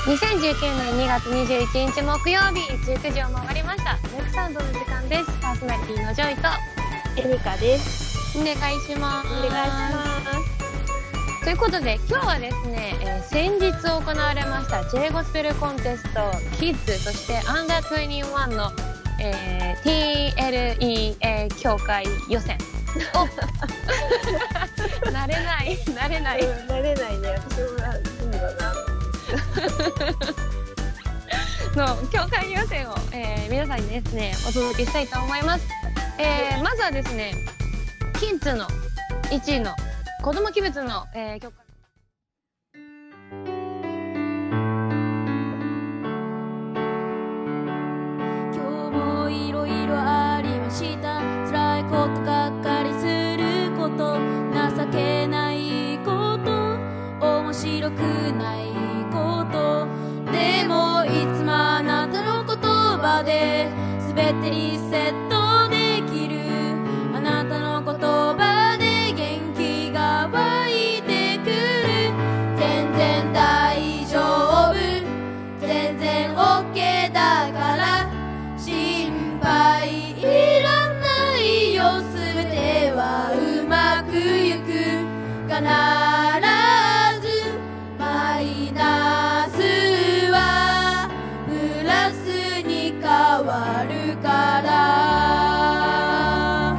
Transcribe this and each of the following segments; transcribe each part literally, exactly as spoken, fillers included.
にせんじゅうきゅうねんにがつにじゅういちにち木曜日じゅうくじを回りました。ネクサウンドの時間です。パーソナリティのジョイとエリカです。 お願いします。 お願いします。 ということで今日はですね、えー、先日行われました J ゴスペルコンテストキッズ、そしてアンダーにじゅういちの、えー、ティーエルイーエー 協会予選を慣れない慣れない、 うん、慣れないね。私もそうだなの協会予選を、えー、皆さんにですねお届けしたいと思います。えー、まずはですねキッズのいちいの子ども器物の、えー、協会今日もいろいろありました。辛いことがっかりすること、情けないこと、面白くないこと、でもいつもあなたの言葉で全てリセットできる。あなたの言葉で元気が湧いてくる。全然大丈夫、全然 OK だから心配いらないよ。全てはうまくいく。必ずマイナスはプラスに変わるから。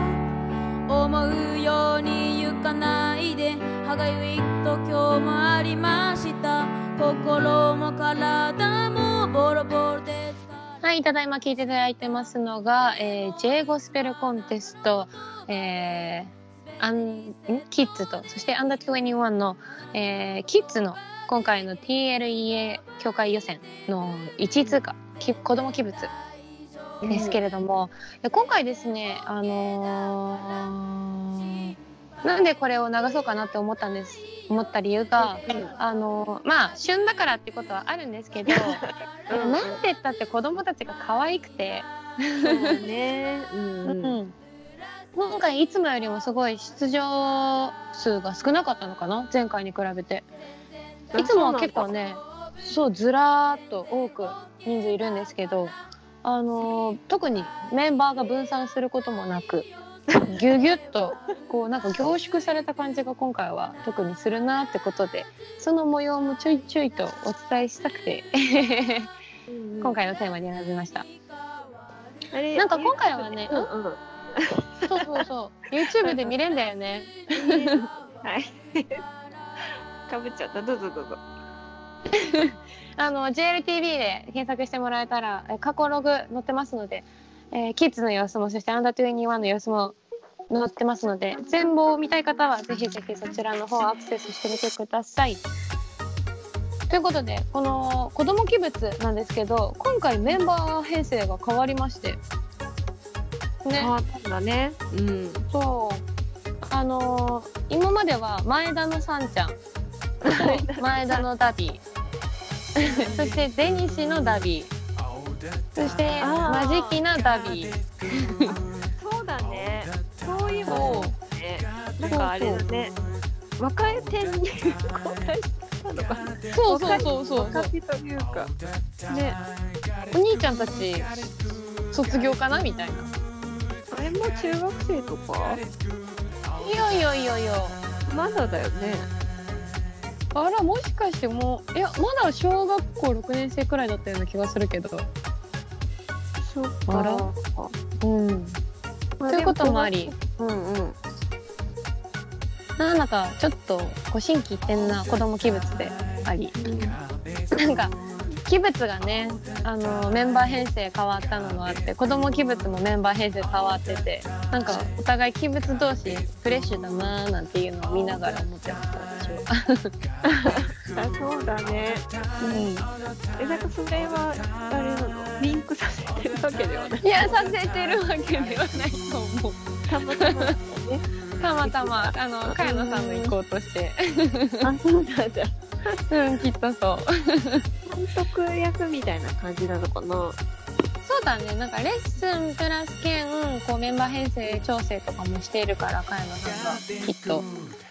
思うように行かないで歯がゆいと今日もありました。心も体もボロボロで。 はい、ただいま聞いていただいてますのが、えー、J ゴスペルコンテスト、えー、アンんキッズと、そしてアンダーにじゅういちの、えー、キッズの今回の ティーエルイーエー 協会予選のいちい通過、子ども器物ですけれども、うん、今回ですね、あのー、なんでこれを流そうかなって思ったんです思った理由が、うん、あのー、まあ旬だからってことはあるんですけどうん、なんて言ったって子供たちが可愛くてそうね、うんうん、 今回いつもよりもすごい出場数が少なかったのかな、前回に比べて。いつもは結構ね、そうずらーっと多く人数いるんですけど、あのー、特にメンバーが分散することもなくギュギュッとこうなんか凝縮された感じが今回は特にするなってことで、その模様もちょいちょいとお伝えしたくて今回のテーマに選びました。 あれなんか今回はね、 うんうん、 そうそうそう YouTube で見れんだよねはいかぶっちゃった。どうぞどうぞあの ジェイエルティービー で検索してもらえたら過去ログ載ってますので、えー、キッズの様子も、そしてアンダーにじゅういちの様子も載ってますので、全貌を見たい方はぜひぜひそちらの方アクセスしてみてください。ということで、この子ども器物なんですけど、今回メンバー編成が変わりまして、ね、 変わったんだね。うん。 そうあのー、今までは前田のさんちゃん前田のダビーそしてデニシのダビー、そしてマジキなダビーそうだね、そういうのね、なんかあれだね、若い点に交代したのかな。 そうそうそうそう、 若手というかね、 お兄ちゃんたち卒業かなみたいな。 あれも中学生とか？ いやいやいやいや、 まだだよね。 あら、もしかしてもう、いやまだ小学校ろくねん生くらいだったような気がするけど。 そっか。 あら、うん、まあ、ということもあり、 うんうん、 なんだかちょっとこう心機一転な子供器物であり、うん、なんか器物がね、あのメンバー編成変わったのもあって、子供器物もメンバー編成変わってて、なんかお互い器物同士フレッシュだなーなんていうのを見ながら思ってました、私はあ、そうだね、うん、え、なんかそれはあれなの、リンクさせてるわけではない？ いや、させてるわけではないと思う。 たまたまねたまたまあの茅野さんの意向としてあ、そうなんだうん、きっとそう監督役みたいな感じなのかな。 そうだね、なんかレッスンプラス兼こうメンバー編成調整とかもしているから、茅野さんがきっと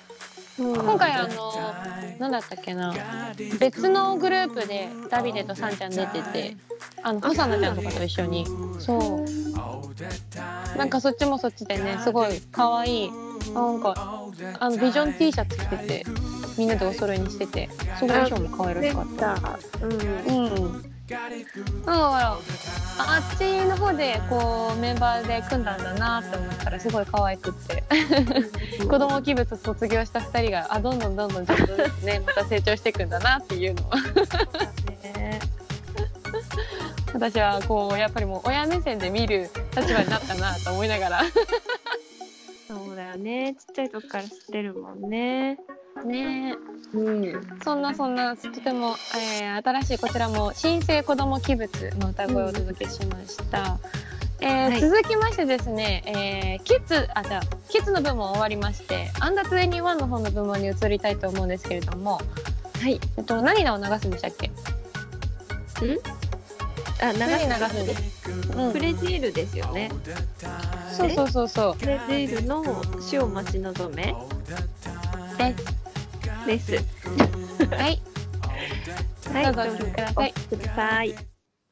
今回あの何だったっけな、別のグループでダビデとサンちゃん出てて、あのホサナちゃんとかと一緒に、そうなんかそっちもそっちでね、すごい可愛い、なんかあのビジョン T シャツ着ててみんなでお揃いにしてて、すごい衣装も可愛らしかった。うんうんだからあっちの方でこうメンバーで組んだんだなって思ったらすごい可愛くって子供気物卒業したふたりがあどんどんどんどんちょっとずつねまた成長していくんだなっていうのを私はこうやっぱりもう親目線で見る立場になったなと思いながらそうだよね、ちっちゃい時から知ってるもんね。 ねえ、うん、そんなそんなとても、えー、新しいこちらも新生子ども気物の歌声をお届けしました、うんえーはい、続きましてですね、えー、キッズあじゃあキッズの部門終わりましてアンダーにじゅういちの方の部門に移りたいと思うんですけれども、はいえっと、何を流すんでしたっけ？んあ流何流すんです、 うん、プレジールですよね。 そうそうそうそうプレジールの死を待ち望めですですはいはい、どうぞお聴きください。 ください。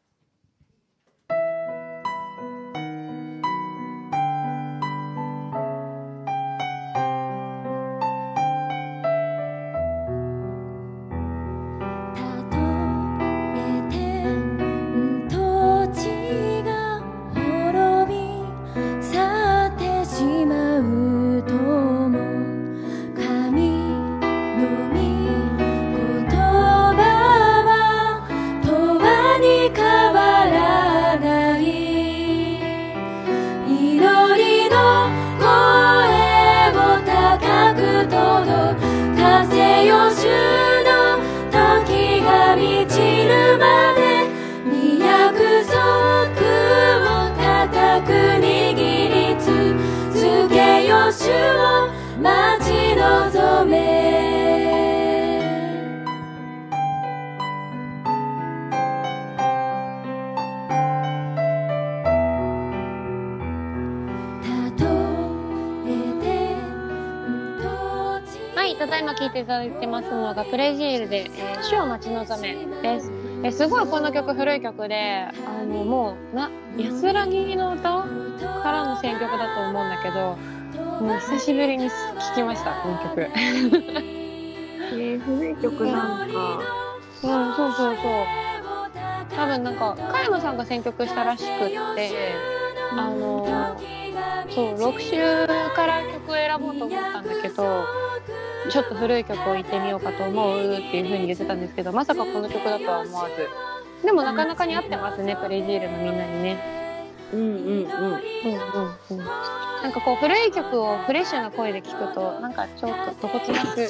ただいま聴いていただいてますのがプレジールで、えー、死を待ち望めです、えー、すごいこの曲古い曲であのもうな安らぎの歌からの選曲だと思うんだけどもう久しぶりに聴きましたこの曲えー、古い曲なんかうんそうそうそう多分なんか加山さんが選曲したらしくってあのそうろく週から曲を選ぼうと思ったんだけどちょっと古い曲を言ってみようかと思うっていう風に言ってたんですけどまさかこの曲だとは思わずでもなかなかに合ってますねプレジールのみんなにねうんうんうんうんうんうんなんかこう古い曲をフレッシュな声で聴くとなんかちょっとどこつなく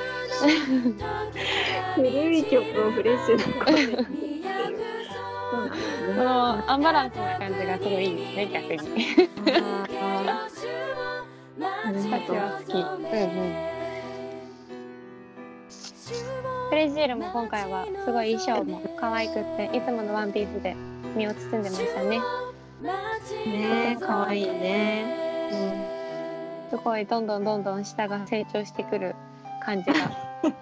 古い曲をフレッシュな声で聴くっていうこのアンバランスな感じがすごいいいですね逆に私は好きうんうんプレジールも今回はすごい衣装も可愛くっていつものワンピースで身を包んでましたねねえ可愛いね、 うん、すごいどんどんどんどん舌が成長してくる感じが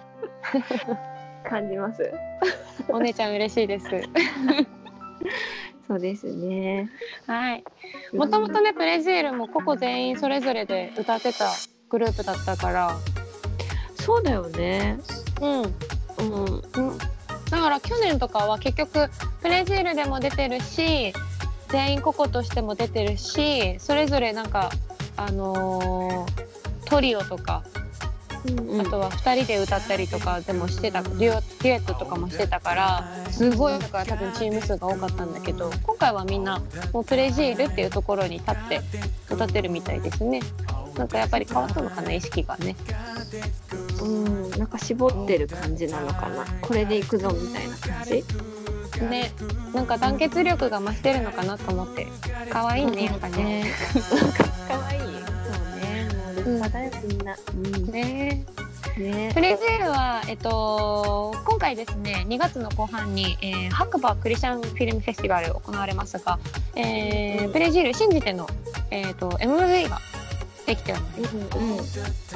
感じますお姉ちゃん嬉しいですそうですねはいもともとねプレジールも個々全員それぞれで歌ってたグループだったからそうだよねうんうん、だから去年とかは結局プレジールでも出てるし全員個々としても出てるしそれぞれなんかあのー、トリオとか、うんうん、あとはふたりで歌ったりとかでもしてたデュエットとかもしてたからすごいだから多分チーム数が多かったんだけど今回はみんなもうプレジールっていうところに立って歌ってるみたいですねなんかやっぱり変わったのかな意識がねうんなんか絞ってる感じなのかなこれでいくぞみたいな感じねなんか団結力が増してるのかなと思って可愛いねやっぱね可愛いそうねもう立派だよみんな、うん、ねねプレジールは、えっと、今回ですねにがつの後半に、えー、白馬クリスチャンフィルムフェスティバル行われますが、えーうん、プレジール信じての、えーと、エムブイができております、うんうん、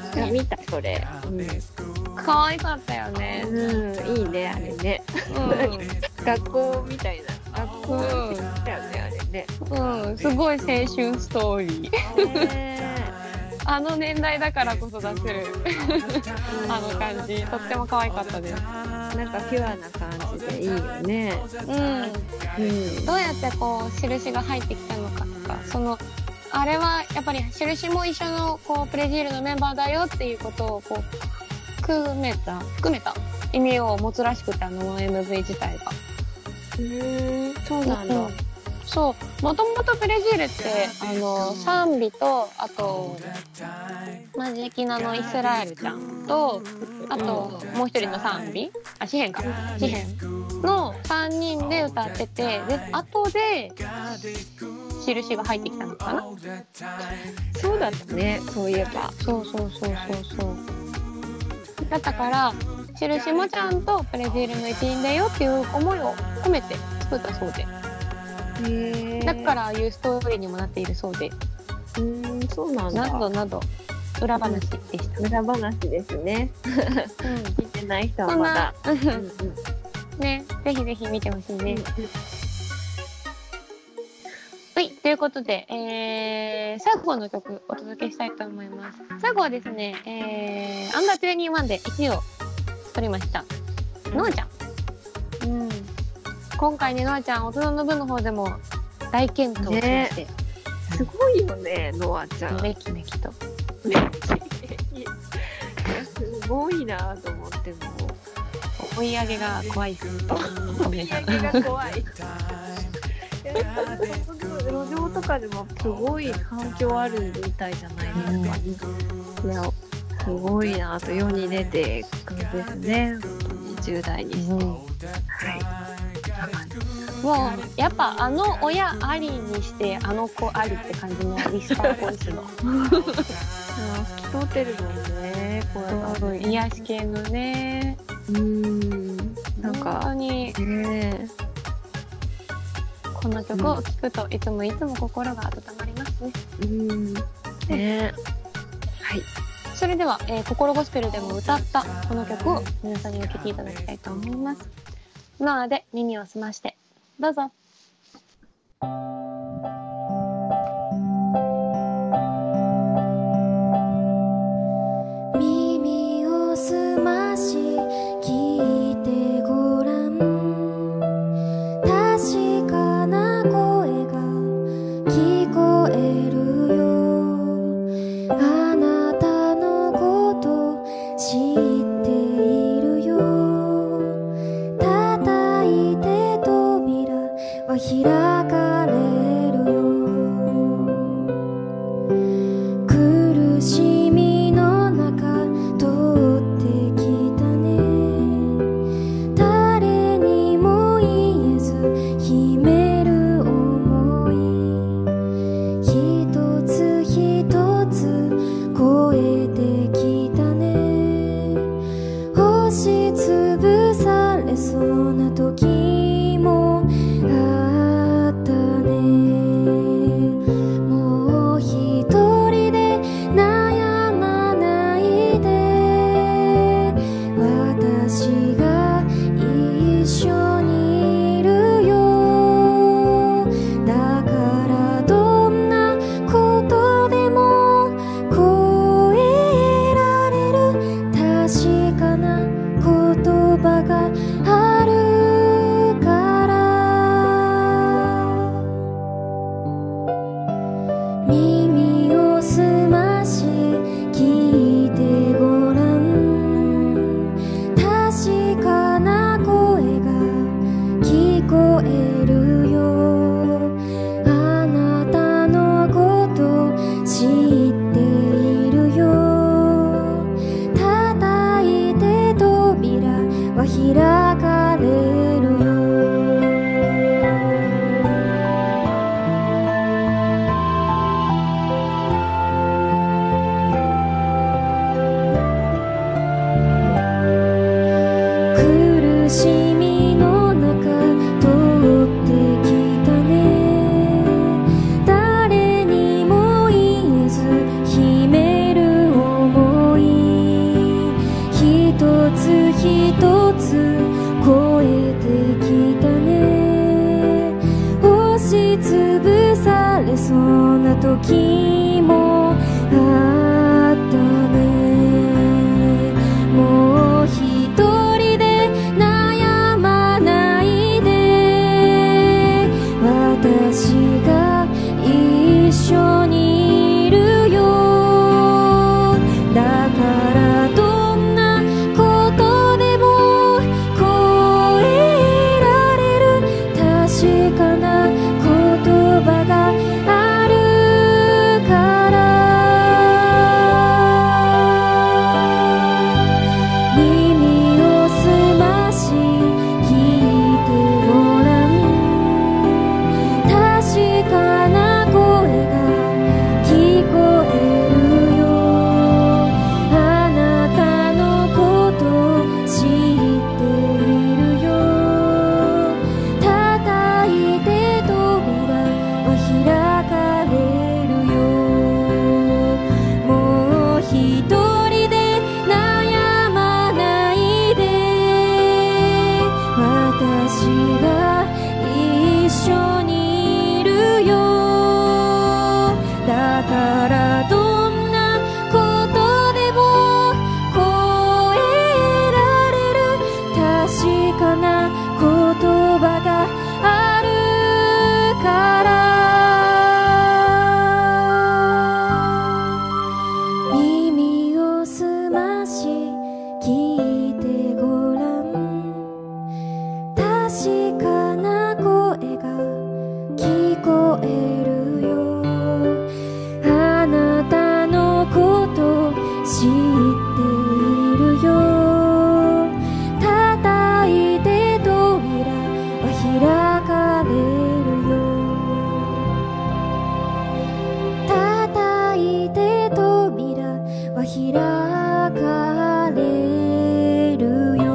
いや見たそれ。 可愛かったよね。 うん、うん、いいねあれね。 う学校みたいな学校だよねあれね。 ん、うん、すごい青春ストーリー。 ねあの年代だからこそ出せるあの感じ、とっても可愛かったです。 なんかピュアな感じでいいよね。 うん、 うん。 どうやってこう印が入ってきたのかとか、そのあれはやっぱり印も一緒のこうプレジールのメンバーだよっていうことをこう含めた含めた意味を持つらしくて、あの エムブイ 自体が。 うーん、そうなんだ。 うん、そう、もともとプレジールってあの賛美と、あとマジキナのイスラエルちゃんと、あともう一人の賛美あ詩編か詩編のさんにんで歌ってて、で後で印が入ってきたのかな。 そうだったね、そういえば。 そうそうそうそうそうだったから、印もちゃんとプレジールの一員だよっていう思いを込めて作ったそうで、 へー。 だからああいうストーリーにもなっているそうで、 うーん、そうなんだ。 などなど裏話でした。 裏話ですね。 うん、 聞いてない人はそんなまだ。、 うんうんうんね、ぜひぜひ見てほしいね。はい、ということで、えー、最後の曲お届けしたいと思います。最後はですね、えー、アンダーにじゅういちでいちいを取りましたノアちゃん。うん、今回ね、ノアちゃん大人の部の方でも大健闘しまして、 すごいよね、ノアちゃん。 めきめきと。 すごいなと思っても追い上げが怖いです。 追い上げが怖い。路上とかでもすごい反響あるみたいじゃないですか。うん、いやすごいなと世に出ていくんですね。本当にじゅう代にして、うん、はい。 もうやっぱあの親ありにしてあの子ありって感じのリスパーボイスの透き通ってるもんね、声が。 癒し系のね。 うーん、なんか本当にね、 この曲を聴くといつもいつも心が温まりますね。 うん、ね、はい。 それでは、えー、心ゴスペルでも歌ったこの曲を皆さんに受けていただきたいと思います。ノアで耳を澄ましてどうぞ。 耳を澄まし聞いてごらん、確かな声が聞こえるよ。あなたのこと知っているよ。叩いて扉は開かれるよ。苦しみの中通ってきたね。誰にも言えず秘める想い、一つ一つ超えてきたね。押しつぶされそうな時もあったね。もう一人で悩まないで、私が一緒にいるよ。だからどんなことでも超えられる確かな言葉があるから。耳を澄まし聞いてごらん、確かな声が時もあったね。もう一人で悩まないで、私が一緒にいるよ。だからどんなことでも越えられる確かな言葉があるから。耳を澄まし聞いてごらん。確かな声が聞こえるよ。あなたのこと知っているよ。叩いて扉は開かれるよ。もう一人で悩まないで、私が一緒にいるよ。だからどんなことでも越えられる確かな言葉があるから。耳を澄まし聞いてごらん。確かな声が聞こえるよ。あなたのこと知っているよ。叩いて扉は開かれるよ。叩いて扉は開かれるよ。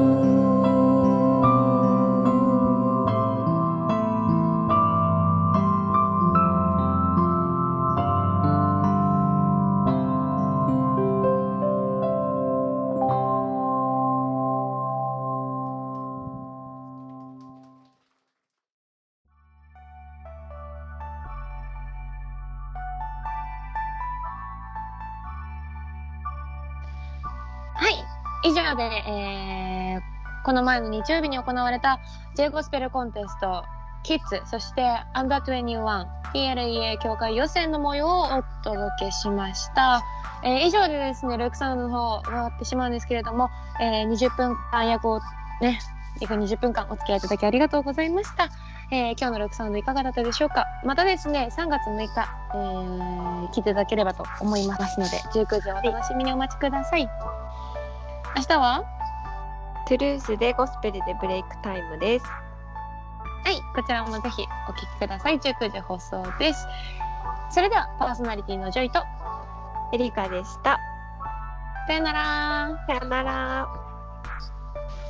はい以上で、えーこの前の日曜日に行われた J ゴスペルコンテストキッズ、そして アンダーにじゅういち ティーエルイーエー 協会予選の模様をお届けしました。えー以上でですね、ルークさんの方終わってしまうんですけれども、えーにじゅっぷんかん役をね、約にじゅっぷんかんお付き合いいただきありがとうございました。えー今日のルークサウンドいかがだったでしょうか。またですね、さんがつむいか、えー聞いていただければと思いますので、じゅうくじお楽しみにお待ちください。明日はトゥルースでゴスペルでブレイクタイムです。 はい、こちらもぜひお聞きください。じゅうくじ放送です。それではパーソナリティのジョイとエリカでした。 さよなら。 さよなら。